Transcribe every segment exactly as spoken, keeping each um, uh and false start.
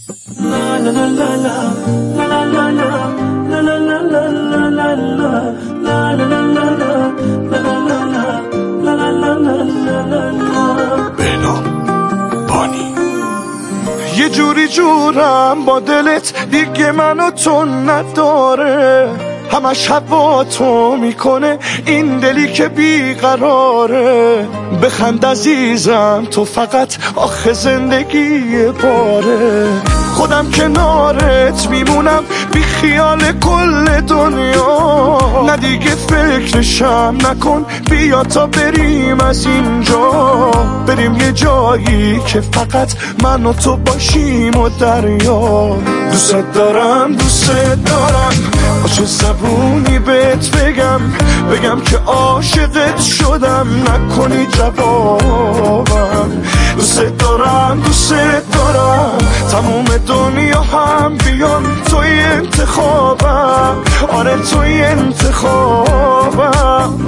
یه جوری جورم با دلت دیگه منو تو نداره، همش هوا تو میکنه این دلی که بیقراره. بخند عزیزم تو فقط آخه زندگی باره، خودم کنارت میمونم بی خیال کل دنیا. نه دیگه فکرشم نکن، بیا تا بریم از اینجا، بریم یه جایی که فقط من و تو باشیم و دریا. دوست دارم دوست دارم با چه زبونی بهت بگم، بگم که عاشقت شدم نکنی جوابم. دوست دارم دوست دارم تموم دنیا هم بیان توی انتخابم، آره توی انتخابم.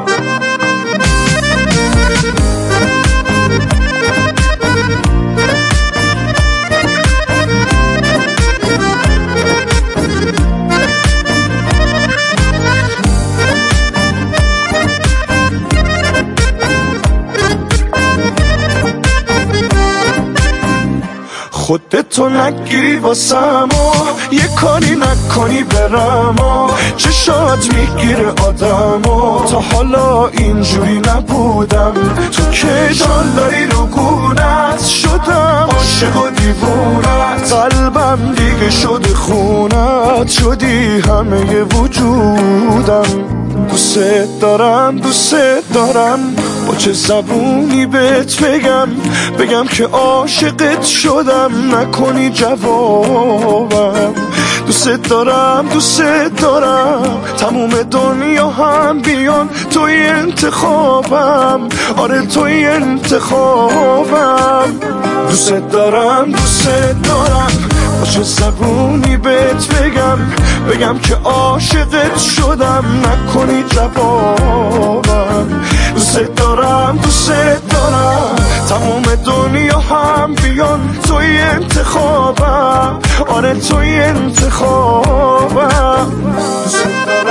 خودتو نگیری واسم و یه کاری نکنی برم و چشات میگیره آدم و تا حالا اینجوری نبودم. تو که جالایی رو گونت شدم، عاشق و دیوونت، قلبم دیگه شده خونت، شدی همه وجودم. دوست دارم دوست دارم با چه زبونی بهت بگم، بگم که عاشقت شدم نکنی جوابم. دوست دارم دوست دارم تموم دنیا هم بیان توی انتخابم، آره توی انتخابم. دوست دارم دوست دارم با چه زبونی بهت بگم، بگم که عاشقت شدم نکنی جوابم. دوست دارم دوست دارم تموم دنیا هم بیان توی انتخابم، آره توی انتخابم. دوست دارم